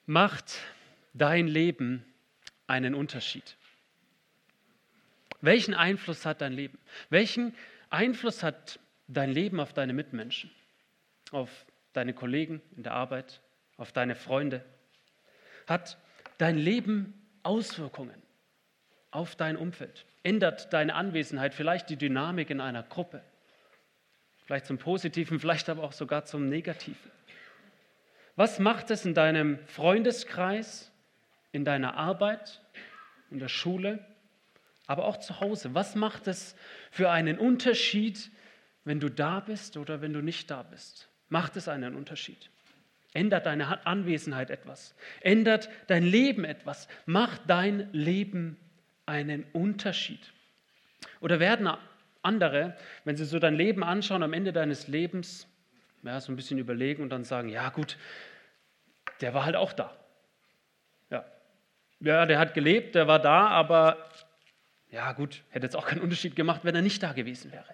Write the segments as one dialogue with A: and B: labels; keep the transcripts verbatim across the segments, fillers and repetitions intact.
A: macht dein Leben einen Unterschied? Welchen Einfluss hat dein Leben? Welchen Einfluss hat dein Leben auf deine Mitmenschen, auf deine Kollegen in der Arbeit, auf deine Freunde? Hat dein Leben Auswirkungen auf dein Umfeld? Ändert deine Anwesenheit vielleicht die Dynamik in einer Gruppe? Vielleicht zum Positiven, vielleicht aber auch sogar zum Negativen. Was macht es in deinem Freundeskreis, in deiner Arbeit, in der Schule, aber auch zu Hause? Was macht es für einen Unterschied, wenn du da bist oder wenn du nicht da bist? Macht es einen Unterschied? Ändert deine Anwesenheit etwas? Ändert dein Leben etwas? Macht dein Leben einen Unterschied? Oder werden andere, wenn sie so dein Leben anschauen, am Ende deines Lebens, ja, so ein bisschen überlegen und dann sagen, ja gut, der war halt auch da. Ja, ja, der hat gelebt, der war da, aber ja gut, hätte jetzt auch keinen Unterschied gemacht, wenn er nicht da gewesen wäre.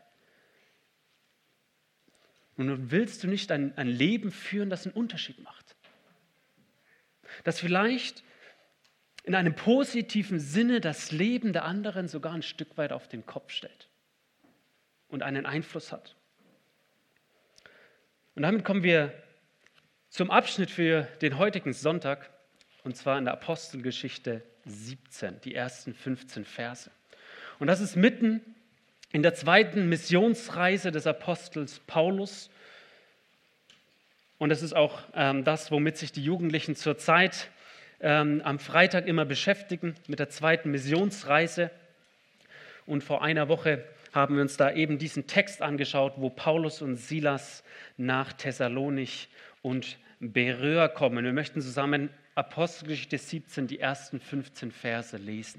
A: Und nun willst du nicht ein, ein Leben führen, das einen Unterschied macht. Das vielleicht in einem positiven Sinne das Leben der anderen sogar ein Stück weit auf den Kopf stellt und einen Einfluss hat. Und damit kommen wir zum Abschnitt für den heutigen Sonntag, und zwar in der Apostelgeschichte siebzehn, die ersten fünfzehn Verse. Und das ist mitten in der zweiten Missionsreise des Apostels Paulus. Und das ist auch ähm, das, womit sich die Jugendlichen zurzeit ähm, am Freitag immer beschäftigen, mit der zweiten Missionsreise. Und vor einer Woche haben wir uns da eben diesen Text angeschaut, wo Paulus und Silas nach Thessalonich und Beröa kommen. Wir möchten zusammen Apostelgeschichte siebzehn, die ersten fünfzehn Verse lesen.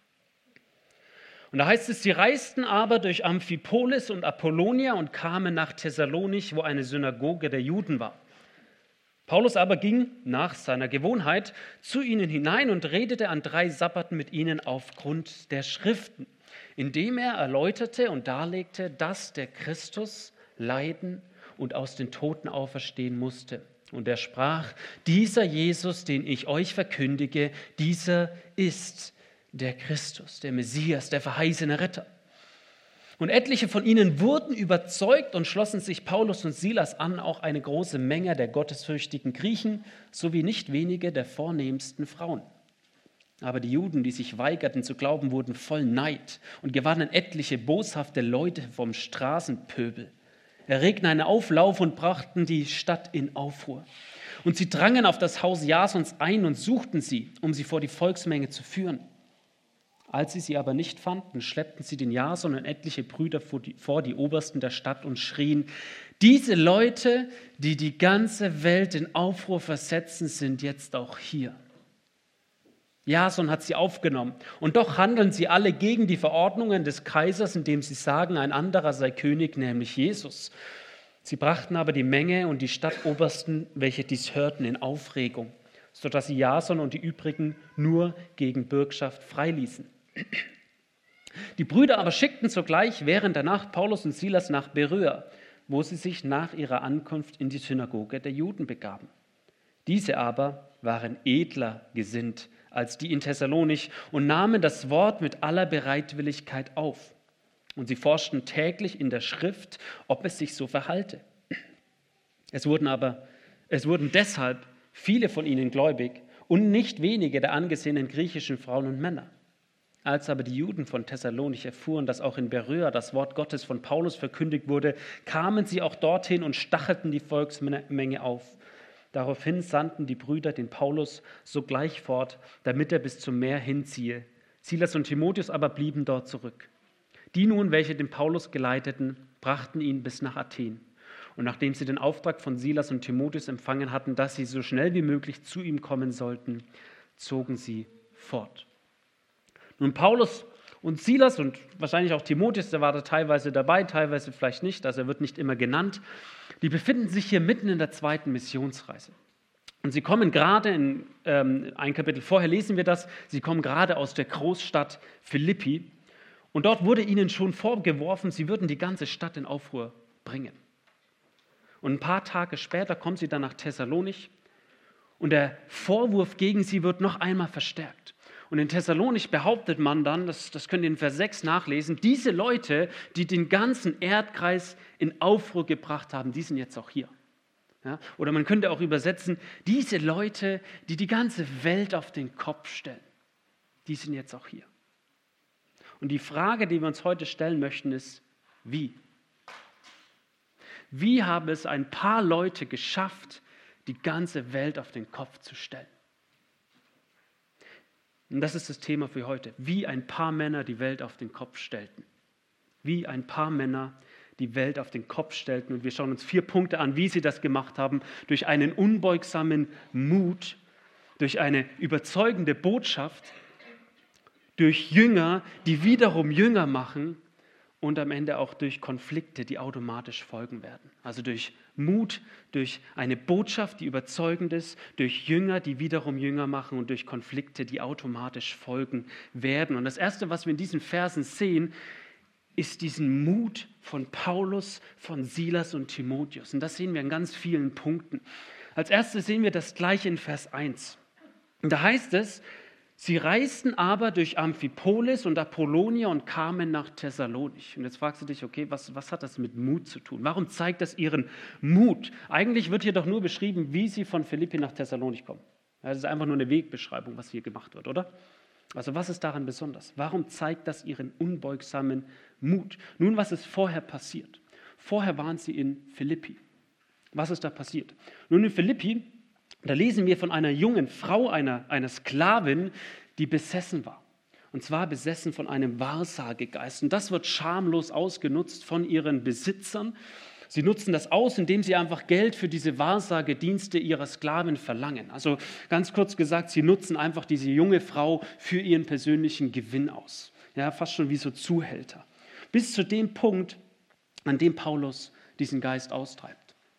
A: Und da heißt es, sie reisten aber durch Amphipolis und Apollonia und kamen nach Thessalonich, wo eine Synagoge der Juden war. Paulus aber ging nach seiner Gewohnheit zu ihnen hinein und redete an drei Sabbaten mit ihnen aufgrund der Schriften, indem er erläuterte und darlegte, dass der Christus leiden und aus den Toten auferstehen musste. Und er sprach, dieser Jesus, den ich euch verkündige, dieser ist der Christus, der Messias, der verheißene Retter. Und etliche von ihnen wurden überzeugt und schlossen sich Paulus und Silas an, auch eine große Menge der gottesfürchtigen Griechen, sowie nicht wenige der vornehmsten Frauen. Aber die Juden, die sich weigerten zu glauben, wurden voll Neid und gewannen etliche boshafte Leute vom Straßenpöbel, erregten einen Auflauf und brachten die Stadt in Aufruhr. Und sie drangen auf das Haus Jasons ein und suchten sie, um sie vor die Volksmenge zu führen. Als sie sie aber nicht fanden, schleppten sie den Jason und etliche Brüder vor die, vor die Obersten der Stadt und schrien, diese Leute, die die ganze Welt in Aufruhr versetzen, sind jetzt auch hier. Jason hat sie aufgenommen und doch handeln sie alle gegen die Verordnungen des Kaisers, indem sie sagen, ein anderer sei König, nämlich Jesus. Sie brachten aber die Menge und die Stadtobersten, welche dies hörten, in Aufregung, sodass sie Jason und die übrigen nur gegen Bürgschaft freiließen. Die Brüder aber schickten sogleich während der Nacht Paulus und Silas nach Beröa, wo sie sich nach ihrer Ankunft in die Synagoge der Juden begaben. Diese aber waren edler gesinnt als die in Thessalonich und nahmen das Wort mit aller Bereitwilligkeit auf. Und sie forschten täglich in der Schrift, ob es sich so verhalte. Es wurden aber, es wurden deshalb viele von ihnen gläubig und nicht wenige der angesehenen griechischen Frauen und Männer. Als aber die Juden von Thessalonich erfuhren, dass auch in Beröa das Wort Gottes von Paulus verkündigt wurde, kamen sie auch dorthin und stachelten die Volksmenge auf. Daraufhin sandten die Brüder den Paulus sogleich fort, damit er bis zum Meer hinziehe. Silas und Timotheus aber blieben dort zurück. Die nun, welche den Paulus geleiteten, brachten ihn bis nach Athen. Und nachdem sie den Auftrag von Silas und Timotheus empfangen hatten, dass sie so schnell wie möglich zu ihm kommen sollten, zogen sie fort. Nun Paulus und Silas und wahrscheinlich auch Timotheus, der war da teilweise dabei, teilweise vielleicht nicht, also er wird nicht immer genannt, die befinden sich hier mitten in der zweiten Missionsreise. Und sie kommen gerade, in ähm, ein Kapitel vorher lesen wir das, sie kommen gerade aus der Großstadt Philippi und dort wurde ihnen schon vorgeworfen, sie würden die ganze Stadt in Aufruhr bringen. Und ein paar Tage später kommen sie dann nach Thessalonich Und der Vorwurf gegen sie wird noch einmal verstärkt. Und in Thessalonich behauptet man dann, das, das könnt ihr in Vers sechs nachlesen, diese Leute, die den ganzen Erdkreis in Aufruhr gebracht haben, die sind jetzt auch hier. Ja? Oder man könnte auch übersetzen, diese Leute, die die ganze Welt auf den Kopf stellen, die sind jetzt auch hier. Und die Frage, die wir uns heute stellen möchten, ist, wie? Wie haben es ein paar Leute geschafft, die ganze Welt auf den Kopf zu stellen? Und das ist das Thema für heute. Wie ein paar Männer die Welt auf den Kopf stellten. Wie ein paar Männer die Welt auf den Kopf stellten. Und wir schauen uns vier Punkte an, wie sie das gemacht haben. Durch einen unbeugsamen Mut, durch eine überzeugende Botschaft, durch Jünger, die wiederum Jünger machen und am Ende auch durch Konflikte, die automatisch folgen werden. Also durch Mut, durch eine Botschaft, die überzeugend ist, durch Jünger, die wiederum Jünger machen und durch Konflikte, die automatisch folgen werden. Und das Erste, was wir in diesen Versen sehen, ist diesen Mut von Paulus, von Silas und Timotheus. Und das sehen wir in ganz vielen Punkten. Als erstes sehen wir das gleich in Vers eins. Und da heißt es, sie reisten aber durch Amphipolis und Apollonia und kamen nach Thessalonich. Und jetzt fragst du dich, okay, was, was hat das mit Mut zu tun? Warum zeigt das ihren Mut? Eigentlich wird hier doch nur beschrieben, wie sie von Philippi nach Thessalonich kommen. Das ist einfach nur eine Wegbeschreibung, was hier gemacht wird, oder? Also was ist daran besonders? Warum zeigt das ihren unbeugsamen Mut? Nun, was ist vorher passiert? Vorher waren sie in Philippi. Was ist da passiert? Nun, in Philippi, da lesen wir von einer jungen Frau, einer, einer Sklavin, die besessen war. Und zwar besessen von einem Wahrsagegeist. Und das wird schamlos ausgenutzt von ihren Besitzern. Sie nutzen das aus, indem sie einfach Geld für diese Wahrsagedienste ihrer Sklavin verlangen. Also ganz kurz gesagt, sie nutzen einfach diese junge Frau für ihren persönlichen Gewinn aus. Ja, fast schon wie so Zuhälter. Bis zu dem Punkt, an dem Paulus diesen Geist austreibt.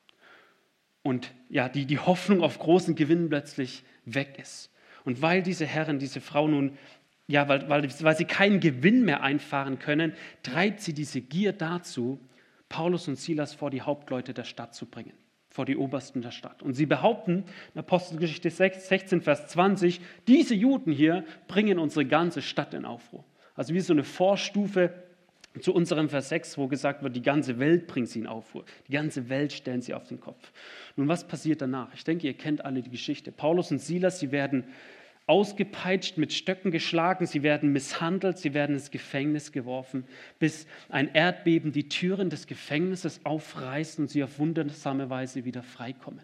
A: Und ja, die, die Hoffnung auf großen Gewinn plötzlich weg ist. Und weil diese Herren, diese Frau nun, ja, weil, weil, weil sie keinen Gewinn mehr einfahren können, treibt sie diese Gier dazu, Paulus und Silas vor die Hauptleute der Stadt zu bringen, vor die Obersten der Stadt. Und sie behaupten, in Apostelgeschichte sechzehn, Vers zwanzig, diese Juden hier bringen unsere ganze Stadt in Aufruhr. Also wie so eine Vorstufe zu unserem Vers sechs, wo gesagt wird, die ganze Welt bringt sie in Aufruhr. Die ganze Welt stellen sie auf den Kopf. Nun, was passiert danach? Ich denke, ihr kennt alle die Geschichte. Paulus und Silas, sie werden ausgepeitscht, mit Stöcken geschlagen, sie werden misshandelt, sie werden ins Gefängnis geworfen, bis ein Erdbeben die Türen des Gefängnisses aufreißt und sie auf wundersame Weise wieder freikommen.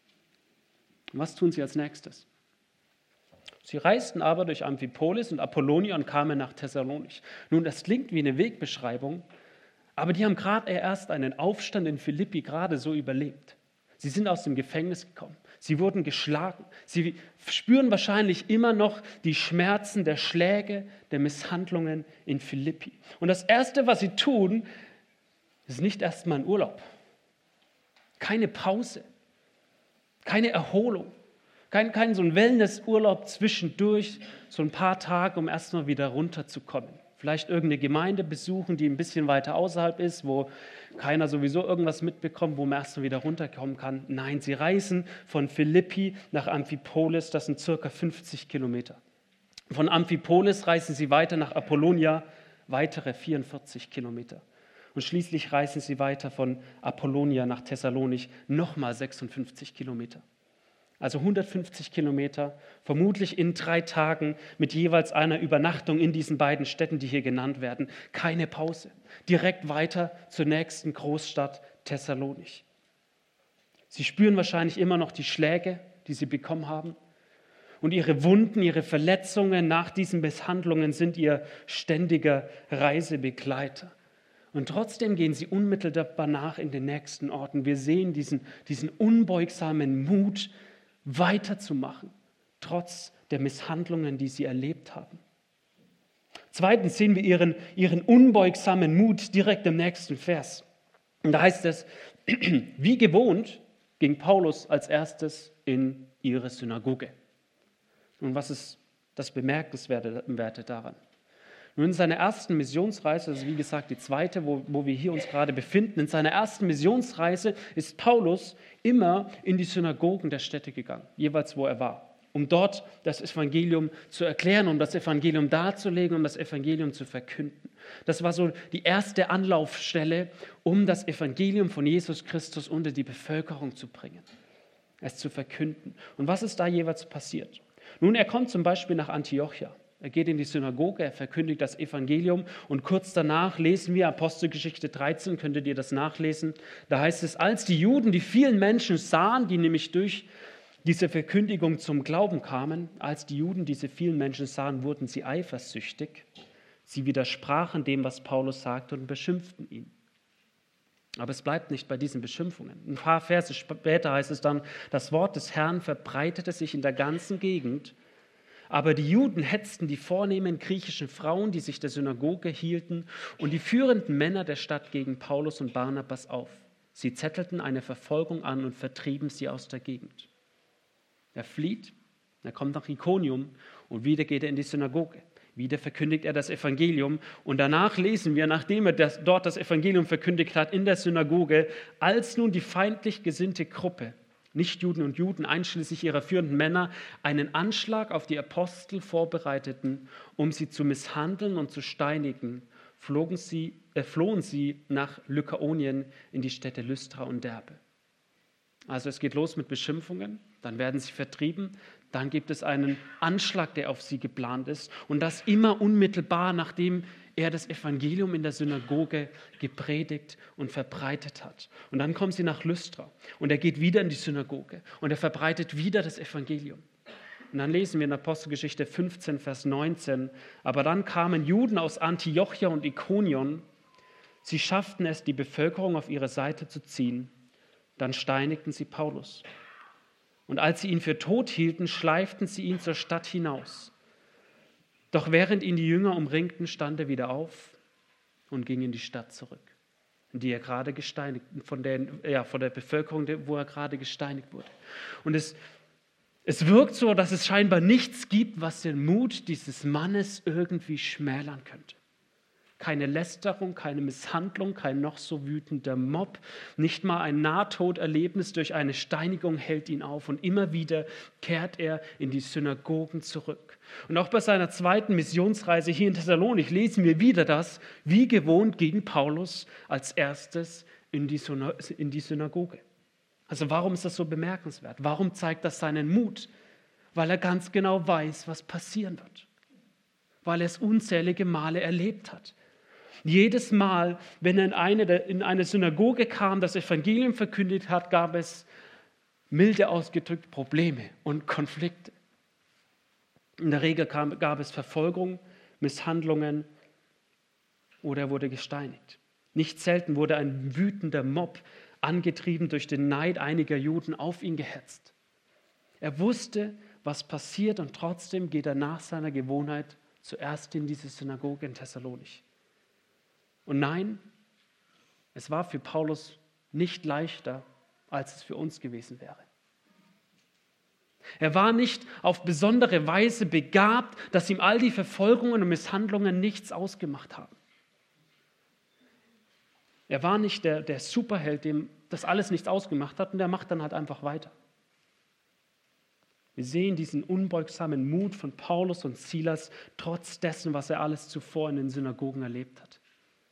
A: Und was tun sie als nächstes? Sie reisten aber durch Amphipolis und Apollonia und kamen nach Thessalonich. Nun, das klingt wie eine Wegbeschreibung, aber die haben gerade erst einen Aufstand in Philippi gerade so überlebt. Sie sind aus dem Gefängnis gekommen. Sie wurden geschlagen. Sie spüren wahrscheinlich immer noch die Schmerzen der Schläge, der Misshandlungen in Philippi. Und das Erste, was sie tun, ist nicht erstmal ein Urlaub. Keine Pause. Keine Erholung. Kein, kein so ein Wellnessurlaub zwischendurch, so ein paar Tage, um erstmal wieder runterzukommen. Vielleicht irgendeine Gemeinde besuchen, die ein bisschen weiter außerhalb ist, wo keiner sowieso irgendwas mitbekommt, wo man erstmal wieder runterkommen kann. Nein, sie reisen von Philippi nach Amphipolis, das sind circa fünfzig Kilometer. Von Amphipolis reisen sie weiter nach Apollonia, weitere vierundvierzig Kilometer. Und schließlich reisen sie weiter von Apollonia nach Thessalonich, nochmal sechsundfünfzig Kilometer. Also hundertfünfzig Kilometer, vermutlich in drei Tagen mit jeweils einer Übernachtung in diesen beiden Städten, die hier genannt werden. Keine Pause. Direkt weiter zur nächsten Großstadt Thessalonich. Sie spüren wahrscheinlich immer noch die Schläge, die sie bekommen haben. Und ihre Wunden, ihre Verletzungen nach diesen Misshandlungen sind ihr ständiger Reisebegleiter. Und trotzdem gehen sie unmittelbar nach in den nächsten Orten. Wir sehen diesen, diesen unbeugsamen Mut, weiterzumachen, trotz der Misshandlungen, die sie erlebt haben. Zweitens sehen wir ihren, ihren unbeugsamen Mut direkt im nächsten Vers. Und da heißt es, wie gewohnt ging Paulus als erstes in ihre Synagoge. Und was ist das Bemerkenswerte daran? Nun in seiner ersten Missionsreise, also wie gesagt die zweite, wo, wo wir hier uns gerade befinden, in seiner ersten Missionsreise ist Paulus immer in die Synagogen der Städte gegangen, jeweils wo er war, um dort das Evangelium zu erklären, um das Evangelium darzulegen, um das Evangelium zu verkünden. Das war so die erste Anlaufstelle, um das Evangelium von Jesus Christus unter die Bevölkerung zu bringen, es zu verkünden. Und was ist da jeweils passiert? Nun, er kommt zum Beispiel nach Antiochia. Er geht in die Synagoge, er verkündigt das Evangelium und kurz danach lesen wir Apostelgeschichte dreizehn, könntet ihr das nachlesen. Da heißt es, als die Juden die vielen Menschen sahen, die nämlich durch diese Verkündigung zum Glauben kamen, als die Juden diese vielen Menschen sahen, wurden sie eifersüchtig. Sie widersprachen dem, was Paulus sagte und beschimpften ihn. Aber es bleibt nicht bei diesen Beschimpfungen. Ein paar Verse später heißt es dann, das Wort des Herrn verbreitete sich in der ganzen Gegend. Aber die Juden hetzten die vornehmen griechischen Frauen, die sich der Synagoge hielten, und die führenden Männer der Stadt gegen Paulus und Barnabas auf. Sie zettelten eine Verfolgung an und vertrieben sie aus der Gegend. Er flieht, er kommt nach Ikonium und wieder geht er in die Synagoge. Wieder verkündigt er das Evangelium und danach lesen wir, nachdem er das, dort das Evangelium verkündigt hat in der Synagoge, als nun die feindlich gesinnte Gruppe, Nichtjuden und Juden, einschließlich ihrer führenden Männer, einen Anschlag auf die Apostel vorbereiteten, um sie zu misshandeln und zu steinigen, flogen sie, äh, flohen sie nach Lykaonien in die Städte Lystra und Derbe. Also es geht los mit Beschimpfungen, dann werden sie vertrieben, dann gibt es einen Anschlag, der auf sie geplant ist und das immer unmittelbar, nachdem er das Evangelium in der Synagoge gepredigt und verbreitet hat. Und dann kommen sie nach Lystra und er geht wieder in die Synagoge und er verbreitet wieder das Evangelium. Und dann lesen wir in Apostelgeschichte fünfzehn, Vers neunzehn, aber dann kamen Juden aus Antiochia und Ikonion, sie schafften es, die Bevölkerung auf ihre Seite zu ziehen, dann steinigten sie Paulus. Und als sie ihn für tot hielten, schleiften sie ihn zur Stadt hinaus. Doch während ihn die Jünger umringten, stand er wieder auf und ging in die Stadt zurück, in die er gerade gesteinigt, von der, ja, von der Bevölkerung, wo er gerade gesteinigt wurde. Und es, es wirkt so, dass es scheinbar nichts gibt, was den Mut dieses Mannes irgendwie schmälern könnte. Keine Lästerung, keine Misshandlung, kein noch so wütender Mob, nicht mal ein Nahtoderlebnis durch eine Steinigung hält ihn auf und immer wieder kehrt er in die Synagogen zurück. Und auch bei seiner zweiten Missionsreise hier in Thessalonik lesen wir wieder das, wie gewohnt ging Paulus als erstes in die Synagoge. Also warum ist das so bemerkenswert? Warum zeigt das seinen Mut? Weil er ganz genau weiß, was passieren wird. Weil er es unzählige Male erlebt hat. Jedes Mal, wenn er in eine, in eine Synagoge kam, das Evangelium verkündigt hat, gab es, milde ausgedrückt, Probleme und Konflikte. In der Regel kam, gab es Verfolgung, Misshandlungen oder er wurde gesteinigt. Nicht selten wurde ein wütender Mob, angetrieben durch den Neid einiger Juden, auf ihn gehetzt. Er wusste, was passiert und trotzdem geht er nach seiner Gewohnheit zuerst in diese Synagoge in Thessalonik. Und nein, es war für Paulus nicht leichter, als es für uns gewesen wäre. Er war nicht auf besondere Weise begabt, dass ihm all die Verfolgungen und Misshandlungen nichts ausgemacht haben. Er war nicht der, der Superheld, dem das alles nichts ausgemacht hat und der macht dann halt einfach weiter. Wir sehen diesen unbeugsamen Mut von Paulus und Silas, trotz dessen, was er alles zuvor in den Synagogen erlebt hat.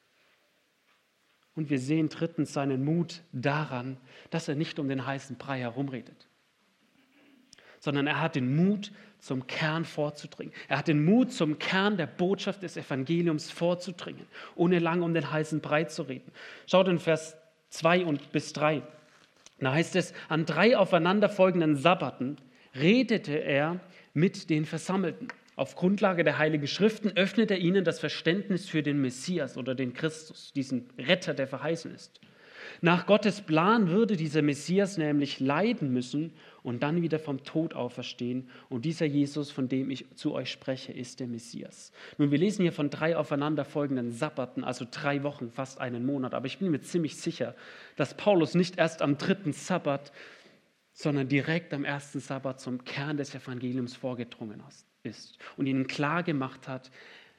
A: Und wir sehen drittens seinen Mut daran, dass er nicht um den heißen Brei herumredet, sondern er hat den Mut, zum Kern vorzudringen. Er hat den Mut, zum Kern der Botschaft des Evangeliums vorzudringen, ohne lange um den heißen Brei zu reden. Schaut in Vers zwei und bis drei. Da heißt es, an drei aufeinanderfolgenden Sabbaten redete er mit den Versammelten. Auf Grundlage der Heiligen Schriften öffnet er ihnen das Verständnis für den Messias oder den Christus, diesen Retter, der verheißen ist. Nach Gottes Plan würde dieser Messias nämlich leiden müssen und dann wieder vom Tod auferstehen. Und dieser Jesus, von dem ich zu euch spreche, ist der Messias. Nun, wir lesen hier von drei aufeinanderfolgenden Sabbaten, also drei Wochen, fast einen Monat. Aber ich bin mir ziemlich sicher, dass Paulus nicht erst am dritten Sabbat, sondern direkt am ersten Sabbat zum Kern des Evangeliums vorgedrungen ist und ihnen klar gemacht hat,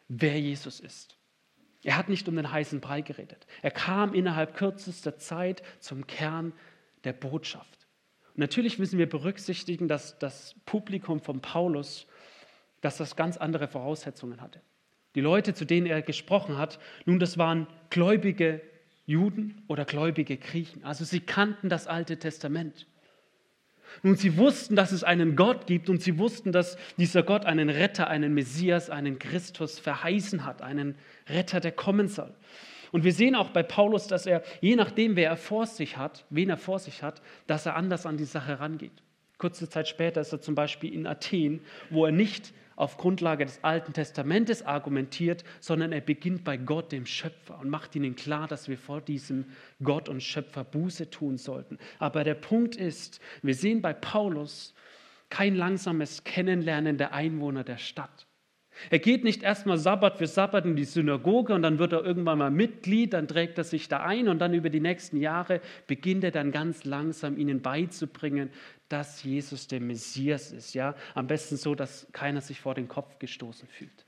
A: wer Jesus ist. Er hat nicht um den heißen Brei geredet. Er kam innerhalb kürzester Zeit zum Kern der Botschaft. Und natürlich müssen wir berücksichtigen, dass das Publikum von Paulus, dass das ganz andere Voraussetzungen hatte. Die Leute, zu denen er gesprochen hat, nun, das waren gläubige Juden oder gläubige Griechen. Also sie kannten das Alte Testament. Nun, sie wussten, dass es einen Gott gibt und sie wussten, dass dieser Gott einen Retter, einen Messias, einen Christus verheißen hat, einen Retter, der kommen soll. Und wir sehen auch bei Paulus, dass er, je nachdem, wer er vor sich hat, wen er vor sich hat, dass er anders an die Sache rangeht. Kurze Zeit später ist er zum Beispiel in Athen, wo er nicht auf Grundlage des Alten Testamentes argumentiert, sondern er beginnt bei Gott, dem Schöpfer, und macht ihnen klar, dass wir vor diesem Gott und Schöpfer Buße tun sollten. Aber der Punkt ist, wir sehen bei Paulus kein langsames Kennenlernen der Einwohner der Stadt. Er geht nicht erstmal Sabbat für Sabbat in die Synagoge und dann wird er irgendwann mal Mitglied, dann trägt er sich da ein und dann über die nächsten Jahre beginnt er dann ganz langsam ihnen beizubringen, dass Jesus der Messias ist. Ja? Am besten so, dass keiner sich vor den Kopf gestoßen fühlt.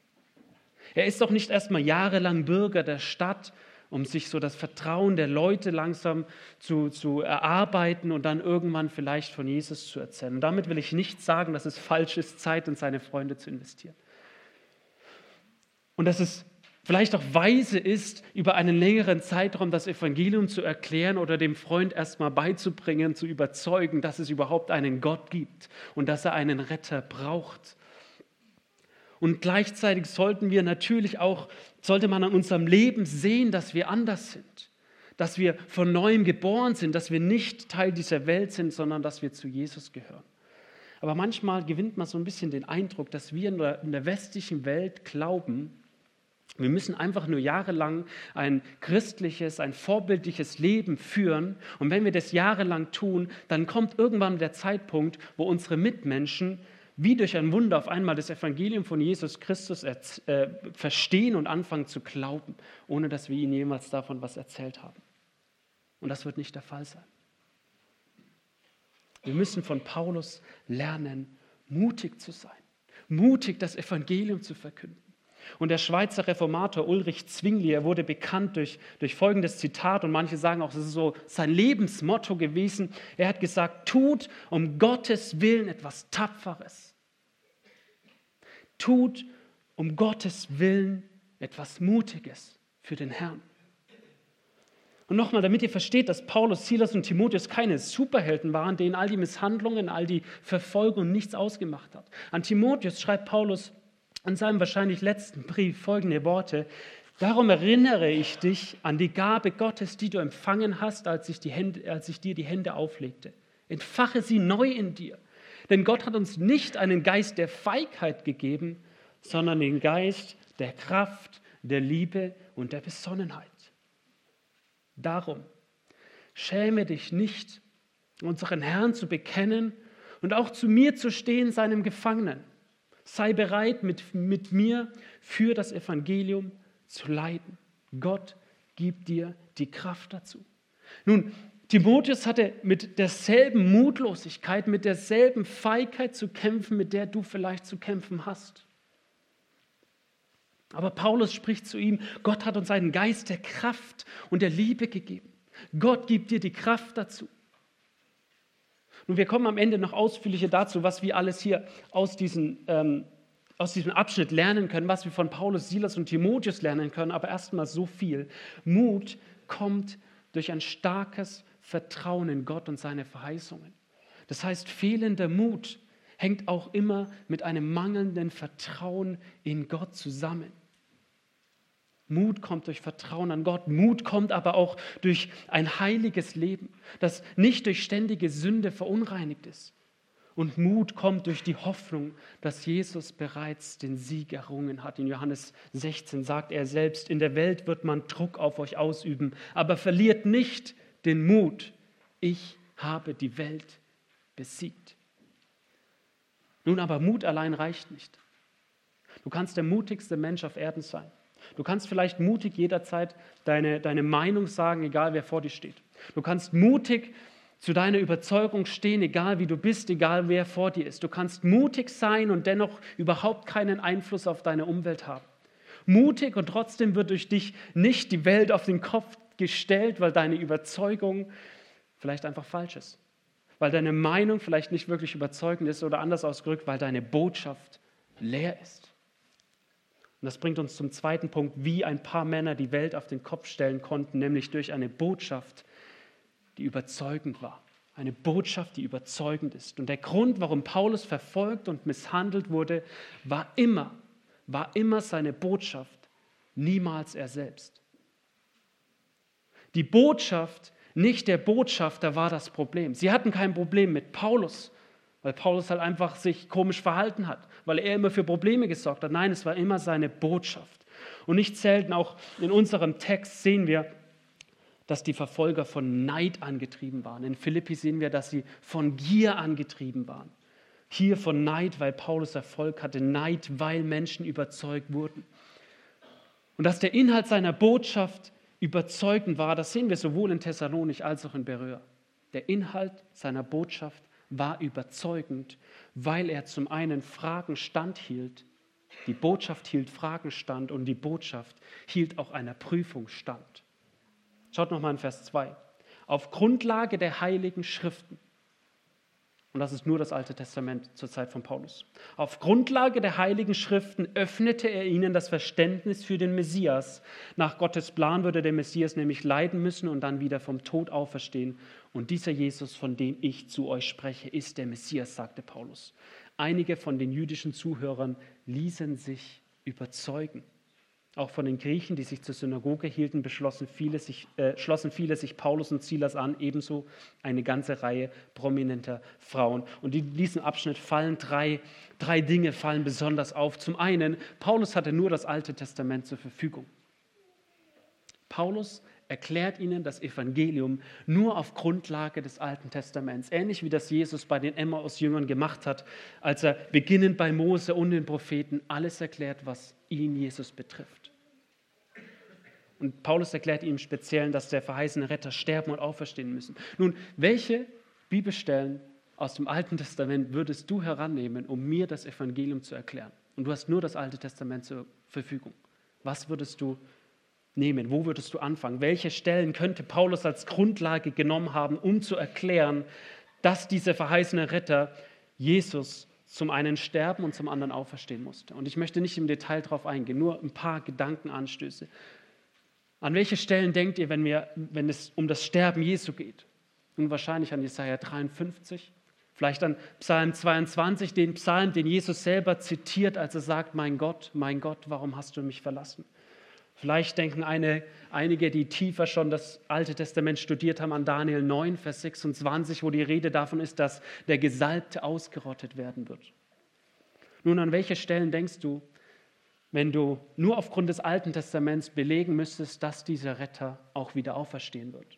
A: Er ist doch nicht erstmal jahrelang Bürger der Stadt, um sich so das Vertrauen der Leute langsam zu, zu erarbeiten und dann irgendwann vielleicht von Jesus zu erzählen. Und damit will ich nicht sagen, dass es falsch ist, Zeit in seine Freunde zu investieren. Und dass es vielleicht auch weise ist, über einen längeren Zeitraum das Evangelium zu erklären oder dem Freund erstmal beizubringen, zu überzeugen, dass es überhaupt einen Gott gibt und dass er einen Retter braucht. Und gleichzeitig sollten wir natürlich auch, sollte man an unserem Leben sehen, dass wir anders sind, dass wir von Neuem geboren sind, dass wir nicht Teil dieser Welt sind, sondern dass wir zu Jesus gehören. Aber manchmal gewinnt man so ein bisschen den Eindruck, dass wir in der, in der westlichen Welt glauben, wir müssen einfach nur jahrelang ein christliches, ein vorbildliches Leben führen. Und wenn wir das jahrelang tun, dann kommt irgendwann der Zeitpunkt, wo unsere Mitmenschen wie durch ein Wunder auf einmal das Evangelium von Jesus Christus äh, verstehen und anfangen zu glauben, ohne dass wir ihnen jemals davon was erzählt haben. Und das wird nicht der Fall sein. Wir müssen von Paulus lernen, mutig zu sein, mutig das Evangelium zu verkünden. Und der Schweizer Reformator Ulrich Zwingli, er wurde bekannt durch, durch folgendes Zitat, und manche sagen auch, es ist so sein Lebensmotto gewesen. Er hat gesagt, tut um Gottes Willen etwas Tapferes. Tut um Gottes Willen etwas Mutiges für den Herrn. Und nochmal, damit ihr versteht, dass Paulus, Silas und Timotheus keine Superhelden waren, denen all die Misshandlungen, all die Verfolgung nichts ausgemacht hat. An Timotheus schreibt Paulus an seinem wahrscheinlich letzten Brief folgende Worte: Darum erinnere ich dich an die Gabe Gottes, die du empfangen hast, als ich, die Hände, als ich dir die Hände auflegte. Entfache sie neu in dir. Denn Gott hat uns nicht einen Geist der Feigheit gegeben, sondern den Geist der Kraft, der Liebe und der Besonnenheit. Darum schäme dich nicht, unseren Herrn zu bekennen und auch zu mir zu stehen, seinem Gefangenen. Sei bereit, mit, mit mir für das Evangelium zu leiden. Gott gibt dir die Kraft dazu. Nun, Timotheus hatte mit derselben Mutlosigkeit, mit derselben Feigheit zu kämpfen, mit der du vielleicht zu kämpfen hast. Aber Paulus spricht zu ihm, Gott hat uns einen Geist der Kraft und der Liebe gegeben. Gott gibt dir die Kraft dazu. Nun, wir kommen am Ende noch ausführlicher dazu, was wir alles hier aus, diesen, ähm, aus diesem Abschnitt lernen können, was wir von Paulus, Silas und Timotheus lernen können, aber erstmal so viel. Mut kommt durch ein starkes Vertrauen in Gott und seine Verheißungen. Das heißt, fehlender Mut hängt auch immer mit einem mangelnden Vertrauen in Gott zusammen. Mut kommt durch Vertrauen an Gott. Mut kommt aber auch durch ein heiliges Leben, das nicht durch ständige Sünde verunreinigt ist. Und Mut kommt durch die Hoffnung, dass Jesus bereits den Sieg errungen hat. In Johannes sechzehn sagt er selbst, in der Welt wird man Druck auf euch ausüben, aber verliert nicht den Mut. Ich habe die Welt besiegt. Nun, aber Mut allein reicht nicht. Du kannst der mutigste Mensch auf Erden sein. Du kannst vielleicht mutig jederzeit deine, deine Meinung sagen, egal wer vor dir steht. Du kannst mutig zu deiner Überzeugung stehen, egal wie du bist, egal wer vor dir ist. Du kannst mutig sein und dennoch überhaupt keinen Einfluss auf deine Umwelt haben. Mutig und trotzdem wird durch dich nicht die Welt auf den Kopf gestellt, weil deine Überzeugung vielleicht einfach falsch ist. Weil deine Meinung vielleicht nicht wirklich überzeugend ist oder anders ausgedrückt, weil deine Botschaft leer ist. Und das bringt uns zum zweiten Punkt, wie ein paar Männer die Welt auf den Kopf stellen konnten, nämlich durch eine Botschaft, die überzeugend war. Eine Botschaft, die überzeugend ist. Und der Grund, warum Paulus verfolgt und misshandelt wurde, war immer, war immer seine Botschaft, niemals er selbst. Die Botschaft, nicht der Botschafter, war das Problem. Sie hatten kein Problem mit Paulus, weil Paulus halt einfach sich komisch verhalten hat, weil er immer für Probleme gesorgt hat. Nein, es war immer seine Botschaft. Und nicht selten, auch in unserem Text sehen wir, dass die Verfolger von Neid angetrieben waren. In Philippi sehen wir, dass sie von Gier angetrieben waren. Hier von Neid, weil Paulus Erfolg hatte, Neid, weil Menschen überzeugt wurden. Und dass der Inhalt seiner Botschaft überzeugend war, das sehen wir sowohl in Thessalonich als auch in Beröa. Der Inhalt seiner Botschaft war überzeugend, weil er zum einen Fragen standhielt, die Botschaft hielt Fragen stand und die Botschaft hielt auch einer Prüfung stand. Schaut nochmal in Vers zwei. Auf Grundlage der Heiligen Schriften, und das ist nur das Alte Testament zur Zeit von Paulus, auf Grundlage der Heiligen Schriften öffnete er ihnen das Verständnis für den Messias. Nach Gottes Plan würde der Messias nämlich leiden müssen und dann wieder vom Tod auferstehen. Und dieser Jesus, von dem ich zu euch spreche, ist der Messias, sagte Paulus. Einige von den jüdischen Zuhörern ließen sich überzeugen. Auch von den Griechen, die sich zur Synagoge hielten, beschlossen viele sich, äh, schlossen viele sich Paulus und Silas an, ebenso eine ganze Reihe prominenter Frauen. Und in diesem Abschnitt fallen drei, drei Dinge fallen besonders auf. Zum einen, Paulus hatte nur das Alte Testament zur Verfügung. Paulus erklärt ihnen das Evangelium nur auf Grundlage des Alten Testaments. Ähnlich wie das Jesus bei den Emmaus-Jüngern gemacht hat, als er beginnend bei Mose und den Propheten alles erklärt, was ihn, Jesus, betrifft. Und Paulus erklärt ihm im Speziellen, dass der verheißene Retter sterben und auferstehen müssen. Nun, welche Bibelstellen aus dem Alten Testament würdest du herannehmen, um mir das Evangelium zu erklären? Und du hast nur das Alte Testament zur Verfügung. Was würdest du nehmen? Wo würdest du anfangen? Welche Stellen könnte Paulus als Grundlage genommen haben, um zu erklären, dass dieser verheißene Retter Jesus zum einen sterben und zum anderen auferstehen musste? Und ich möchte nicht im Detail darauf eingehen, nur ein paar Gedankenanstöße. An welche Stellen denkt ihr, wenn, wir, wenn es um das Sterben Jesu geht? Nun wahrscheinlich an Jesaja dreiundfünfzig, vielleicht an Psalm zweiundzwanzig, den Psalm, den Jesus selber zitiert, als er sagt, mein Gott, mein Gott, warum hast du mich verlassen? Vielleicht denken eine, einige, die tiefer schon das Alte Testament studiert haben, an Daniel neun, Vers sechsundzwanzig, wo die Rede davon ist, dass der Gesalbte ausgerottet werden wird. Nun, an welche Stellen denkst du, wenn du nur aufgrund des Alten Testaments belegen müsstest, dass dieser Retter auch wieder auferstehen wird?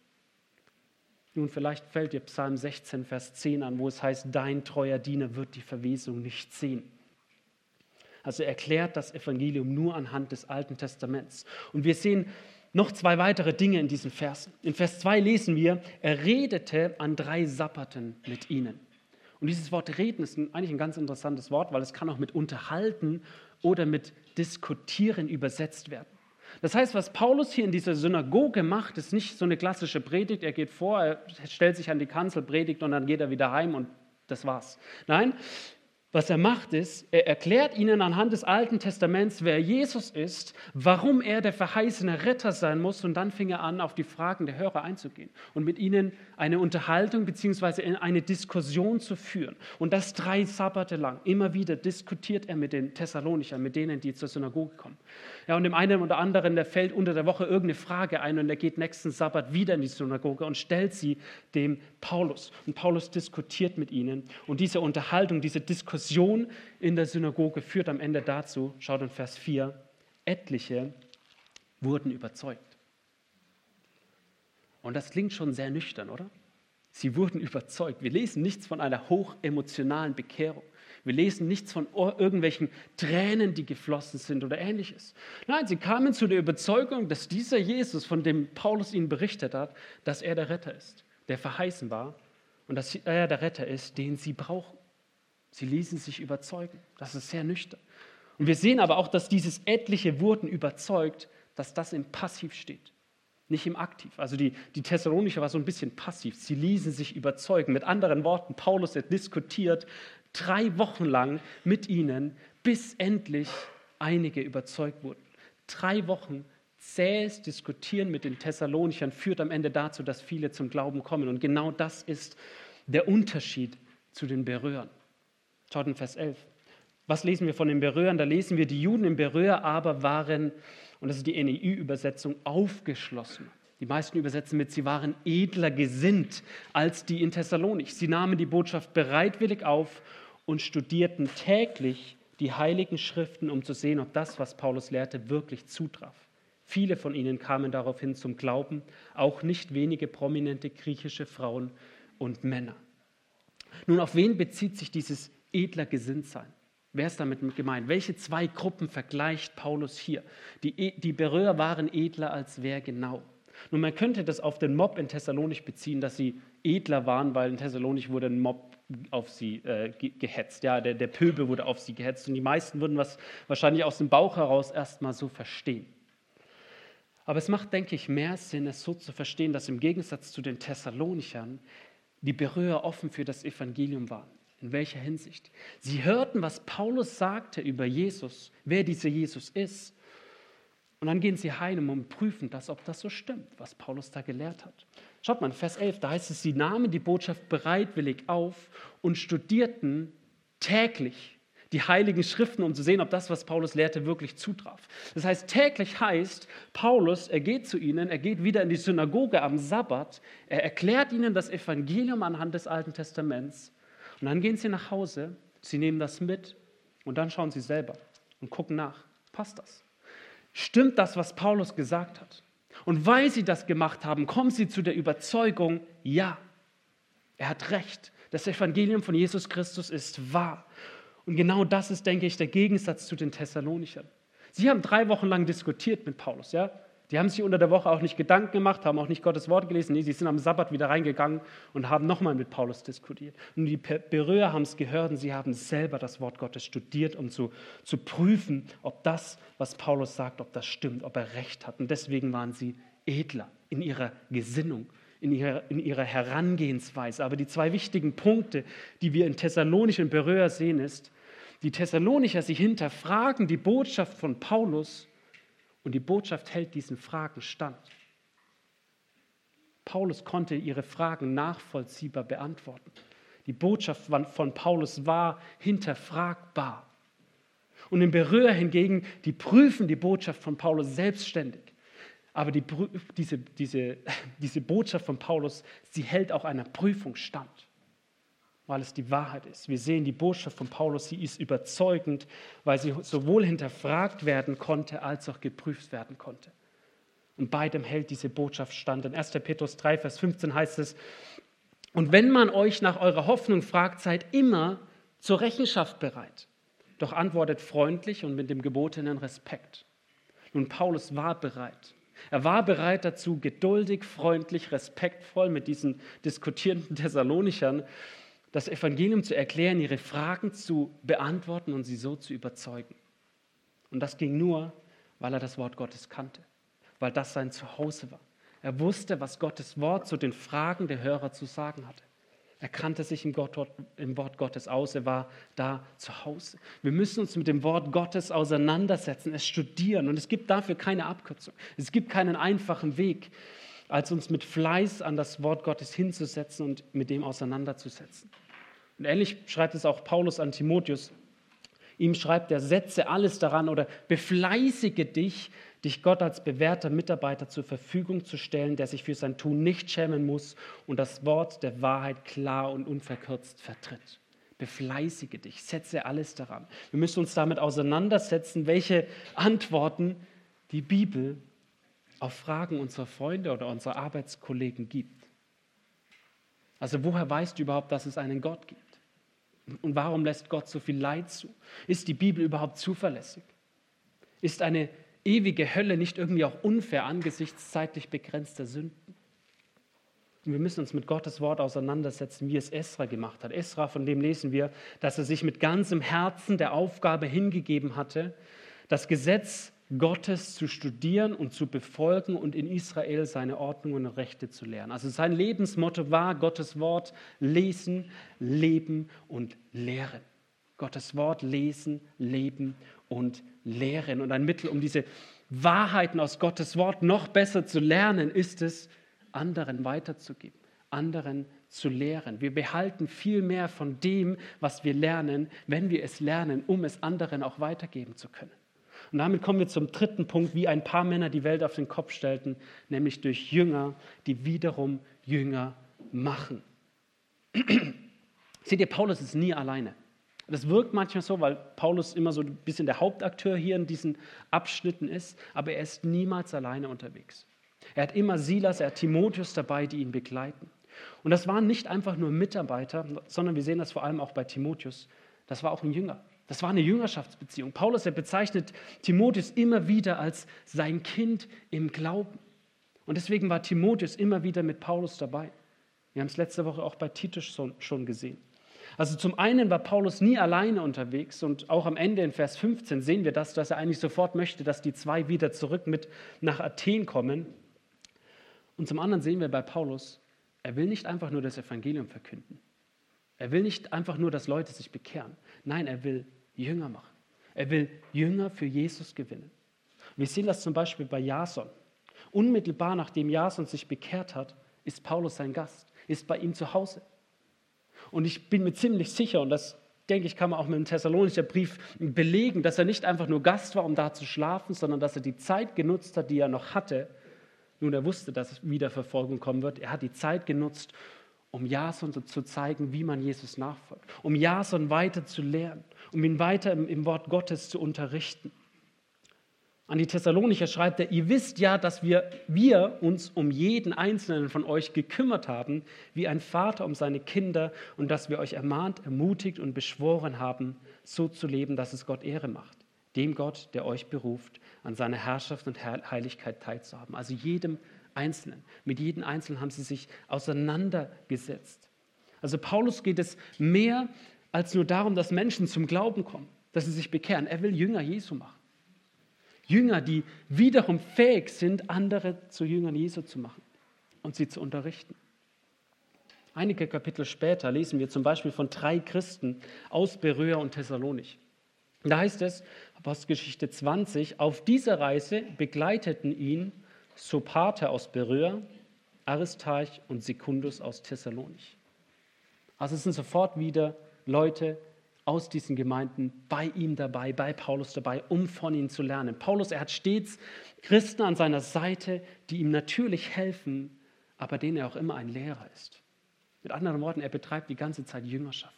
A: Nun, vielleicht fällt dir Psalm sechzehn, Vers zehn an, wo es heißt, dein treuer Diener wird die Verwesung nicht sehen. Also er erklärt das Evangelium nur anhand des Alten Testaments. Und wir sehen noch zwei weitere Dinge in diesen Versen. In Vers zwei lesen wir, er redete an drei Sabbaten mit ihnen. Und dieses Wort reden ist eigentlich ein ganz interessantes Wort, weil es kann auch mit unterhalten oder mit diskutieren übersetzt werden. Das heißt, was Paulus hier in dieser Synagoge macht, ist nicht so eine klassische Predigt. Er geht vor, er stellt sich an die Kanzel, predigt und dann geht er wieder heim und das war's. Nein, was er macht ist, er erklärt ihnen anhand des Alten Testaments, wer Jesus ist, warum er der verheißene Retter sein muss und dann fing er an, auf die Fragen der Hörer einzugehen und mit ihnen eine Unterhaltung bzw. eine Diskussion zu führen. Und das drei Sabbate lang. Immer wieder diskutiert er mit den Thessalonichern, mit denen, die zur Synagoge kommen. Ja, und dem einen oder anderen, der fällt unter der Woche irgendeine Frage ein und er geht nächsten Sabbat wieder in die Synagoge und stellt sie dem Paulus. Und Paulus diskutiert mit ihnen und diese Unterhaltung, diese Diskussion in der Synagoge führt am Ende dazu, schaut in Vers vier, etliche wurden überzeugt. Und das klingt schon sehr nüchtern, oder? Sie wurden überzeugt. Wir lesen nichts von einer hochemotionalen Bekehrung. Wir lesen nichts von irgendwelchen Tränen, die geflossen sind oder Ähnliches. Nein, sie kamen zu der Überzeugung, dass dieser Jesus, von dem Paulus ihnen berichtet hat, dass er der Retter ist, der verheißen war und dass er der Retter ist, den sie brauchen. Sie ließen sich überzeugen. Das ist sehr nüchtern. Und wir sehen aber auch, dass dieses etliche wurden überzeugt, dass das im Passiv steht, nicht im Aktiv. Also die, die Thessalonicher war so ein bisschen passiv. Sie ließen sich überzeugen. Mit anderen Worten, Paulus hat diskutiert drei Wochen lang mit ihnen, bis endlich einige überzeugt wurden. Drei Wochen zähes Diskutieren mit den Thessalonichern führt am Ende dazu, dass viele zum Glauben kommen. Und genau das ist der Unterschied zu den Beröern. Schaut in Vers elf. Was lesen wir von den Beröern? Da lesen wir, die Juden in Beröa aber waren, und das ist die N E U-Übersetzung, aufgeschlossen. Die meisten übersetzen mit, sie waren edler gesinnt als die in Thessalonich. Sie nahmen die Botschaft bereitwillig auf und studierten täglich die heiligen Schriften, um zu sehen, ob das, was Paulus lehrte, wirklich zutraf. Viele von ihnen kamen daraufhin zum Glauben, auch nicht wenige prominente griechische Frauen und Männer. Nun, auf wen bezieht sich dieses edler Gesinntsein? Wer ist damit gemeint? Welche zwei Gruppen vergleicht Paulus hier? Die, die Beröer waren edler als wer genau? Nun, man könnte das auf den Mob in Thessalonich beziehen, dass sie edler waren, weil in Thessalonich wurde ein Mob auf sie äh, gehetzt. Ja, der, der Pöbel wurde auf sie gehetzt und die meisten würden was wahrscheinlich aus dem Bauch heraus erstmal so verstehen. Aber es macht, denke ich, mehr Sinn, es so zu verstehen, dass im Gegensatz zu den Thessalonichern die Beröer offen für das Evangelium waren. In welcher Hinsicht? Sie hörten, was Paulus sagte über Jesus, wer dieser Jesus ist. Und dann gehen sie heim und prüfen das, ob das so stimmt, was Paulus da gelehrt hat. Schaut mal, Vers elf, da heißt es, sie nahmen die Botschaft bereitwillig auf und studierten täglich die heiligen Schriften, um zu sehen, ob das, was Paulus lehrte, wirklich zutraf. Das heißt, täglich heißt, Paulus, er geht zu ihnen, er geht wieder in die Synagoge am Sabbat, er erklärt ihnen das Evangelium anhand des Alten Testaments und dann gehen sie nach Hause, sie nehmen das mit und dann schauen sie selber und gucken nach, passt das? Stimmt das, was Paulus gesagt hat? Und weil sie das gemacht haben, kommen sie zu der Überzeugung, ja, er hat recht, das Evangelium von Jesus Christus ist wahr. Und genau das ist, denke ich, der Gegensatz zu den Thessalonichern. Sie haben drei Wochen lang diskutiert mit Paulus, ja? Die haben sich unter der Woche auch nicht Gedanken gemacht, haben auch nicht Gottes Wort gelesen. Nee, sie sind am Sabbat wieder reingegangen und haben nochmal mit Paulus diskutiert. Und die Beröer haben es gehört und sie haben selber das Wort Gottes studiert, um zu, zu prüfen, ob das, was Paulus sagt, ob das stimmt, ob er recht hat. Und deswegen waren sie edler in ihrer Gesinnung, in ihrer, in ihrer Herangehensweise. Aber die zwei wichtigen Punkte, die wir in Thessalonich und Beröa sehen, ist, die Thessalonicher, sie hinterfragen die Botschaft von Paulus und die Botschaft hält diesen Fragen stand. Paulus konnte ihre Fragen nachvollziehbar beantworten. Die Botschaft von Paulus war hinterfragbar. Und in Beröa hingegen, die prüfen die Botschaft von Paulus selbstständig. Aber die, diese, diese, diese Botschaft von Paulus, sie hält auch einer Prüfung stand, weil es die Wahrheit ist. Wir sehen, die Botschaft von Paulus, sie ist überzeugend, weil sie sowohl hinterfragt werden konnte, als auch geprüft werden konnte. Und beidem hält diese Botschaft stand. In erster Petrus drei, Vers fünfzehn heißt es, und wenn man euch nach eurer Hoffnung fragt, seid immer zur Rechenschaft bereit. Doch antwortet freundlich und mit dem gebotenen Respekt. Nun, Paulus war bereit. Er war bereit dazu, geduldig, freundlich, respektvoll mit diesen diskutierenden Thessalonichern das Evangelium zu erklären, ihre Fragen zu beantworten und sie so zu überzeugen. Und das ging nur, weil er das Wort Gottes kannte, weil das sein Zuhause war. Er wusste, was Gottes Wort zu den Fragen der Hörer zu sagen hatte. Er kannte sich im, Gott, im Wort Gottes aus, er war da zu Hause. Wir müssen uns mit dem Wort Gottes auseinandersetzen, es studieren und es gibt dafür keine Abkürzung. Es gibt keinen einfachen Weg, als uns mit Fleiß an das Wort Gottes hinzusetzen und mit dem auseinanderzusetzen. Und ähnlich schreibt es auch Paulus an Timotheus. Ihm schreibt er, setze alles daran oder befleißige dich, dich Gott als bewährter Mitarbeiter zur Verfügung zu stellen, der sich für sein Tun nicht schämen muss und das Wort der Wahrheit klar und unverkürzt vertritt. Befleißige dich, setze alles daran. Wir müssen uns damit auseinandersetzen, welche Antworten die Bibel auf Fragen unserer Freunde oder unserer Arbeitskollegen gibt. Also woher weißt du überhaupt, dass es einen Gott gibt? Und warum lässt Gott so viel Leid zu? Ist die Bibel überhaupt zuverlässig? Ist eine ewige Hölle nicht irgendwie auch unfair angesichts zeitlich begrenzter Sünden? wir müssen uns mit Gottes Wort auseinandersetzen, wie es Esra gemacht hat. Esra, von dem lesen wir, dass er sich mit ganzem Herzen der Aufgabe hingegeben hatte, das Gesetz Gottes zu studieren und zu befolgen und in Israel seine Ordnungen und Rechte zu lernen. Also sein Lebensmotto war Gottes Wort lesen, leben und lehren. Gottes Wort lesen, leben und lehren. Und ein Mittel, um diese Wahrheiten aus Gottes Wort noch besser zu lernen, ist es, anderen weiterzugeben, anderen zu lehren. Wir behalten viel mehr von dem, was wir lernen, wenn wir es lernen, um es anderen auch weitergeben zu können. Und damit kommen wir zum dritten Punkt, wie ein paar Männer die Welt auf den Kopf stellten, nämlich durch Jünger, die wiederum Jünger machen. Seht ihr, Paulus ist nie alleine. Das wirkt manchmal so, weil Paulus immer so ein bisschen der Hauptakteur hier in diesen Abschnitten ist, aber er ist niemals alleine unterwegs. Er hat immer Silas, er hat Timotheus dabei, die ihn begleiten. Und das waren nicht einfach nur Mitarbeiter, sondern wir sehen das vor allem auch bei Timotheus. Das war auch ein Jünger. Das war eine Jüngerschaftsbeziehung. Paulus, er bezeichnet Timotheus immer wieder als sein Kind im Glauben. Und deswegen war Timotheus immer wieder mit Paulus dabei. Wir haben es letzte Woche auch bei Titus schon gesehen. Also zum einen war Paulus nie alleine unterwegs und auch am Ende in Vers fünfzehn sehen wir das, dass er eigentlich sofort möchte, dass die zwei wieder zurück mit nach Athen kommen. Und zum anderen sehen wir bei Paulus, er will nicht einfach nur das Evangelium verkünden. Er will nicht einfach nur, dass Leute sich bekehren. Nein, er will Jünger machen. Er will Jünger für Jesus gewinnen. Wir sehen das zum Beispiel bei Jason. Unmittelbar nachdem Jason sich bekehrt hat, ist Paulus sein Gast, ist bei ihm zu Hause. Und ich bin mir ziemlich sicher, und das denke ich, kann man auch mit dem Thessalonicher Brief belegen, dass er nicht einfach nur Gast war, um da zu schlafen, sondern dass er die Zeit genutzt hat, die er noch hatte. Nun, er wusste, dass wieder Verfolgung kommen wird. Er hat die Zeit genutzt, um Jason zu zeigen, wie man Jesus nachfolgt, um Jason weiter zu lehren, um ihn weiter im, im Wort Gottes zu unterrichten. An die Thessalonicher schreibt er, ihr wisst ja, dass wir, wir uns um jeden Einzelnen von euch gekümmert haben, wie ein Vater um seine Kinder, und dass wir euch ermahnt, ermutigt und beschworen haben, so zu leben, dass es Gott Ehre macht. Dem Gott, der euch beruft, an seiner Herrschaft und Heiligkeit teilzuhaben. Also jedem Einzelnen. Mit jedem Einzelnen haben sie sich auseinandergesetzt. Also Paulus geht es mehr als nur darum, dass Menschen zum Glauben kommen, dass sie sich bekehren. Er will Jünger Jesu machen. Jünger, die wiederum fähig sind, andere zu Jüngern Jesu zu machen und sie zu unterrichten. Einige Kapitel später lesen wir zum Beispiel von drei Christen aus Beröa und Thessalonich. Da heißt es, Apostelgeschichte zwanzig, auf dieser Reise begleiteten ihn Sopater aus Beröa, Aristarch und Sekundus aus Thessalonich. Also es sind sofort wieder Leute aus diesen Gemeinden bei ihm dabei, bei Paulus dabei, um von ihm zu lernen. Paulus, er hat stets Christen an seiner Seite, die ihm natürlich helfen, aber denen er auch immer ein Lehrer ist. Mit anderen Worten, er betreibt die ganze Zeit Jüngerschaft.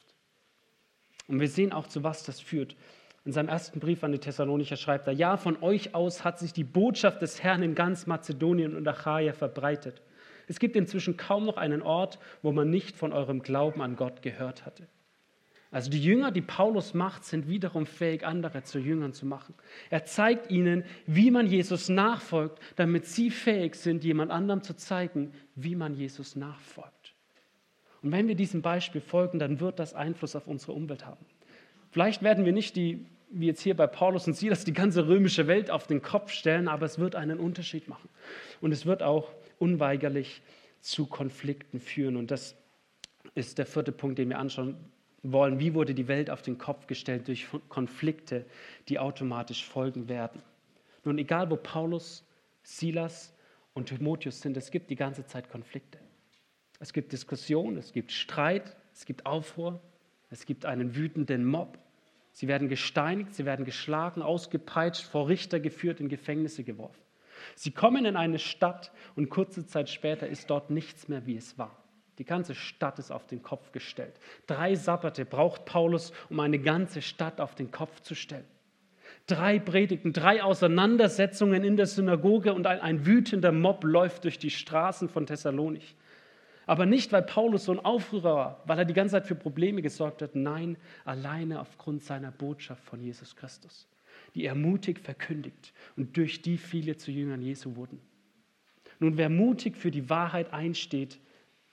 A: Und wir sehen auch, zu was das führt. In seinem ersten Brief an die Thessalonicher schreibt er, ja, von euch aus hat sich die Botschaft des Herrn in ganz Mazedonien und Achaia verbreitet. Es gibt inzwischen kaum noch einen Ort, wo man nicht von eurem Glauben an Gott gehört hatte. Also die Jünger, die Paulus macht, sind wiederum fähig, andere zu Jüngern zu machen. Er zeigt ihnen, wie man Jesus nachfolgt, damit sie fähig sind, jemand anderem zu zeigen, wie man Jesus nachfolgt. Und wenn wir diesem Beispiel folgen, dann wird das Einfluss auf unsere Umwelt haben. Vielleicht werden wir nicht die, wie jetzt hier bei Paulus und Silas, die ganze römische Welt auf den Kopf stellen, aber es wird einen Unterschied machen. Und es wird auch unweigerlich zu Konflikten führen. Und das ist der vierte Punkt, den wir anschauen wollen. Wie wurde die Welt auf den Kopf gestellt durch Konflikte, die automatisch folgen werden? Nun, egal wo Paulus, Silas und Timotheus sind, es gibt die ganze Zeit Konflikte. Es gibt Diskussionen, es gibt Streit, es gibt Aufruhr, es gibt einen wütenden Mob. Sie werden gesteinigt, sie werden geschlagen, ausgepeitscht, vor Richter geführt, in Gefängnisse geworfen. Sie kommen in eine Stadt und kurze Zeit später ist dort nichts mehr, wie es war. Die ganze Stadt ist auf den Kopf gestellt. Drei Sabbate braucht Paulus, um eine ganze Stadt auf den Kopf zu stellen. Drei Predigten, drei Auseinandersetzungen in der Synagoge und ein, ein wütender Mob läuft durch die Straßen von Thessalonich. Aber nicht, weil Paulus so ein Aufrührer war, weil er die ganze Zeit für Probleme gesorgt hat. Nein, alleine aufgrund seiner Botschaft von Jesus Christus, die er mutig verkündigt und durch die viele zu Jüngern Jesu wurden. Nun, wer mutig für die Wahrheit einsteht,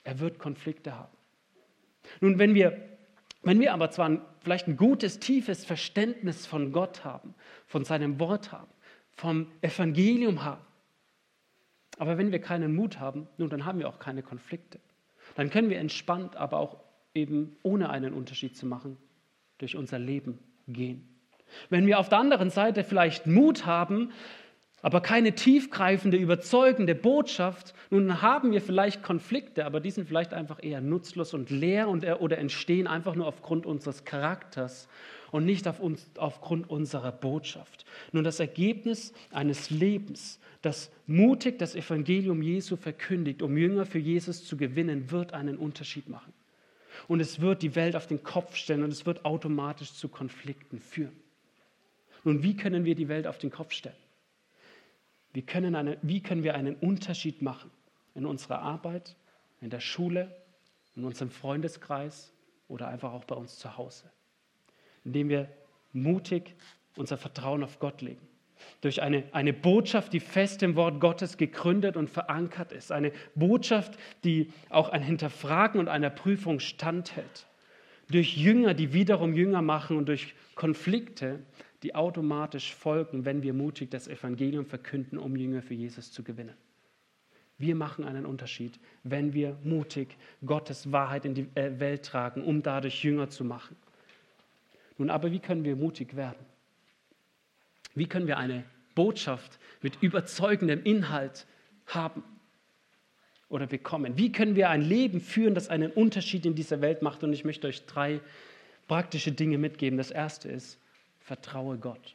A: Er wird Konflikte haben. Nun, wenn wir, wenn wir aber zwar ein, vielleicht ein gutes, tiefes Verständnis von Gott haben, von seinem Wort haben, vom Evangelium haben, aber wenn wir keinen Mut haben, nun, dann haben wir auch keine Konflikte. Dann können wir entspannt, aber auch eben ohne einen Unterschied zu machen, durch unser Leben gehen. Wenn wir auf der anderen Seite vielleicht Mut haben, aber keine tiefgreifende, überzeugende Botschaft, nun haben wir vielleicht Konflikte, aber die sind vielleicht einfach eher nutzlos und leer und, oder entstehen einfach nur aufgrund unseres Charakters und nicht auf uns, aufgrund unserer Botschaft. Nun, das Ergebnis eines Lebens, das mutig das Evangelium Jesu verkündigt, um Jünger für Jesus zu gewinnen, wird einen Unterschied machen. Und es wird die Welt auf den Kopf stellen und es wird automatisch zu Konflikten führen. Nun, wie können wir die Welt auf den Kopf stellen? Wie können, eine, wie können wir einen Unterschied machen in unserer Arbeit, in der Schule, in unserem Freundeskreis oder einfach auch bei uns zu Hause? Indem wir mutig unser Vertrauen auf Gott legen. Durch eine, eine Botschaft, die fest im Wort Gottes gegründet und verankert ist. Eine Botschaft, die auch ein Hinterfragen und einer Prüfung standhält. Durch Jünger, die wiederum Jünger machen und durch Konflikte, die automatisch folgen, wenn wir mutig das Evangelium verkünden, um Jünger für Jesus zu gewinnen. Wir machen einen Unterschied, wenn wir mutig Gottes Wahrheit in die Welt tragen, um dadurch Jünger zu machen. Nun, aber wie können wir mutig werden? Wie können wir eine Botschaft mit überzeugendem Inhalt haben oder bekommen? Wie können wir ein Leben führen, das einen Unterschied in dieser Welt macht? Und ich möchte euch drei praktische Dinge mitgeben. Das erste ist, vertraue Gott.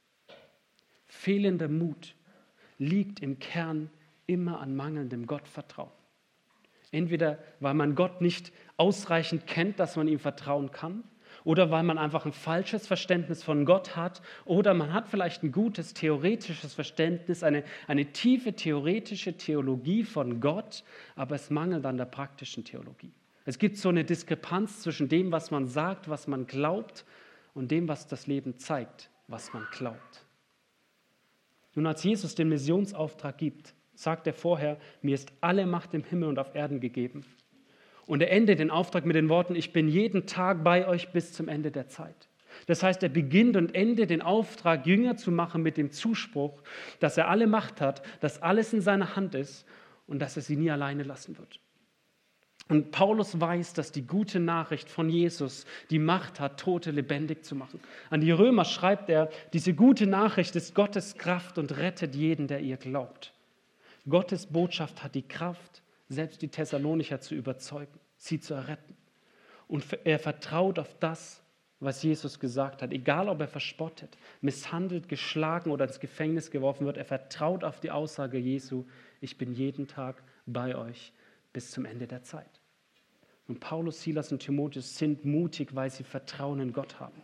A: Fehlender Mut liegt im Kern immer an mangelndem Gottvertrauen. Entweder weil man Gott nicht ausreichend kennt, dass man ihm vertrauen kann, oder weil man einfach ein falsches Verständnis von Gott hat, oder man hat vielleicht ein gutes theoretisches Verständnis, eine, eine tiefe theoretische Theologie von Gott, aber es mangelt an der praktischen Theologie. Es gibt so eine Diskrepanz zwischen dem, was man sagt, was man glaubt, und dem, was das Leben zeigt, was man glaubt. Nun, als Jesus den Missionsauftrag gibt, sagt er vorher, mir ist alle Macht im Himmel und auf Erden gegeben. Und er endet den Auftrag mit den Worten, ich bin jeden Tag bei euch bis zum Ende der Zeit. Das heißt, er beginnt und endet den Auftrag, Jünger zu machen mit dem Zuspruch, dass er alle Macht hat, dass alles in seiner Hand ist und dass er sie nie alleine lassen wird. Und Paulus weiß, dass die gute Nachricht von Jesus die Macht hat, Tote lebendig zu machen. An die Römer schreibt er, diese gute Nachricht ist Gottes Kraft und rettet jeden, der ihr glaubt. Gottes Botschaft hat die Kraft, selbst die Thessalonicher zu überzeugen, sie zu erretten. Und er vertraut auf das, was Jesus gesagt hat. Egal, ob er verspottet, misshandelt, geschlagen oder ins Gefängnis geworfen wird, er vertraut auf die Aussage Jesu, ich bin jeden Tag bei euch bis zum Ende der Zeit. Und Paulus, Silas und Timotheus sind mutig, weil sie Vertrauen in Gott haben.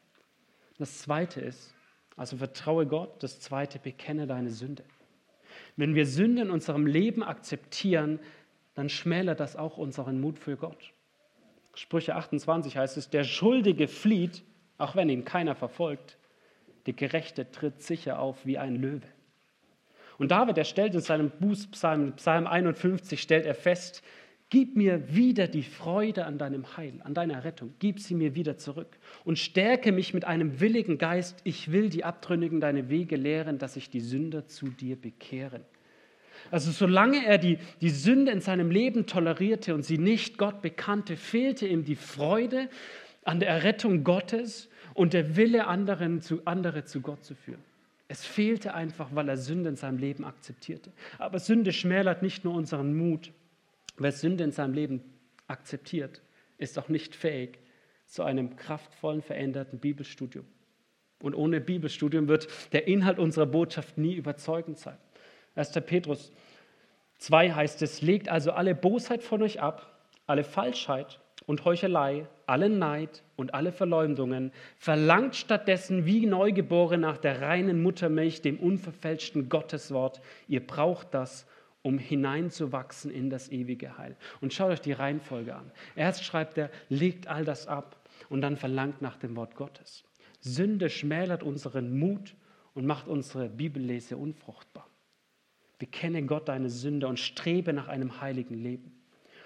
A: Das Zweite ist, also vertraue Gott, das Zweite, bekenne deine Sünde. Wenn wir Sünde in unserem Leben akzeptieren, dann schmälert das auch unseren Mut für Gott. Sprüche achtundzwanzig heißt es, der Schuldige flieht, auch wenn ihn keiner verfolgt. Der Gerechte tritt sicher auf wie ein Löwe. Und David, er stellt in seinem Bußpsalm, Psalm einundfünfzig, stellt er fest, gib mir wieder die Freude an deinem Heil, an deiner Rettung. Gib sie mir wieder zurück und stärke mich mit einem willigen Geist. Ich will die Abtrünnigen deine Wege lehren, dass sich die Sünder zu dir bekehren. Also solange er die, die Sünde in seinem Leben tolerierte und sie nicht Gott bekannte, fehlte ihm die Freude an der Errettung Gottes und der Wille, anderen zu, andere zu Gott zu führen. Es fehlte einfach, weil er Sünde in seinem Leben akzeptierte. Aber Sünde schmälert nicht nur unseren Mut. Wer Sünde in seinem Leben akzeptiert, ist auch nicht fähig zu einem kraftvollen, veränderten Bibelstudium. Und ohne Bibelstudium wird der Inhalt unserer Botschaft nie überzeugend sein. erster Petrus zwei heißt es, legt also alle Bosheit von euch ab, alle Falschheit und Heuchelei, allen Neid und alle Verleumdungen, verlangt stattdessen wie Neugeborene nach der reinen Muttermilch, dem unverfälschten Gotteswort. Ihr braucht das, um hineinzuwachsen in das ewige Heil. Und schaut euch die Reihenfolge an. Erst schreibt er, legt all das ab und dann verlangt nach dem Wort Gottes. Sünde schmälert unseren Mut und macht unsere Bibellese unfruchtbar. Bekenne Gott deine Sünde und strebe nach einem heiligen Leben.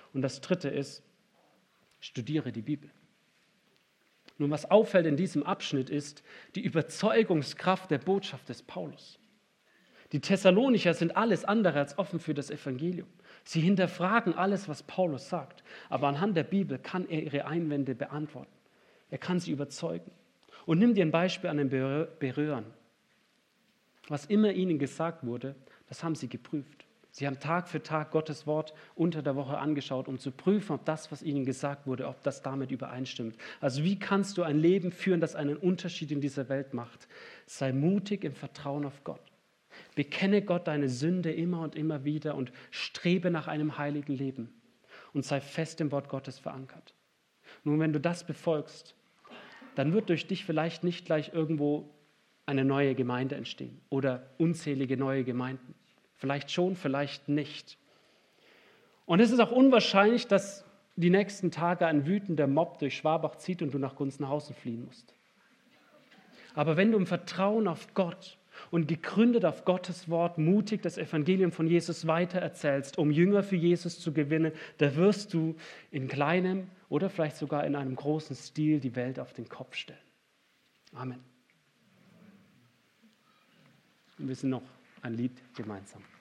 A: Und das dritte ist, studiere die Bibel. Nun, was auffällt in diesem Abschnitt ist die Überzeugungskraft der Botschaft des Paulus. Die Thessalonicher sind alles andere als offen für das Evangelium. Sie hinterfragen alles, was Paulus sagt. Aber anhand der Bibel kann er ihre Einwände beantworten. Er kann sie überzeugen. Und nimm dir ein Beispiel an den Beröern. Was immer ihnen gesagt wurde, das haben sie geprüft. Sie haben Tag für Tag Gottes Wort unter der Woche angeschaut, um zu prüfen, ob das, was ihnen gesagt wurde, ob das damit übereinstimmt. Also wie kannst du ein Leben führen, das einen Unterschied in dieser Welt macht? Sei mutig im Vertrauen auf Gott. Bekenne Gott deine Sünde immer und immer wieder und strebe nach einem heiligen Leben und sei fest im Wort Gottes verankert. Nun, wenn du das befolgst, dann wird durch dich vielleicht nicht gleich irgendwo eine neue Gemeinde entstehen oder unzählige neue Gemeinden. Vielleicht schon, vielleicht nicht. Und es ist auch unwahrscheinlich, dass die nächsten Tage ein wütender Mob durch Schwabach zieht und du nach Gunzenhausen fliehen musst. Aber wenn du im Vertrauen auf Gott und gegründet auf Gottes Wort mutig das Evangelium von Jesus weitererzählst, um Jünger für Jesus zu gewinnen, da wirst du in kleinem oder vielleicht sogar in einem großen Stil die Welt auf den Kopf stellen. Amen. Und wir sind noch ein Lied gemeinsam.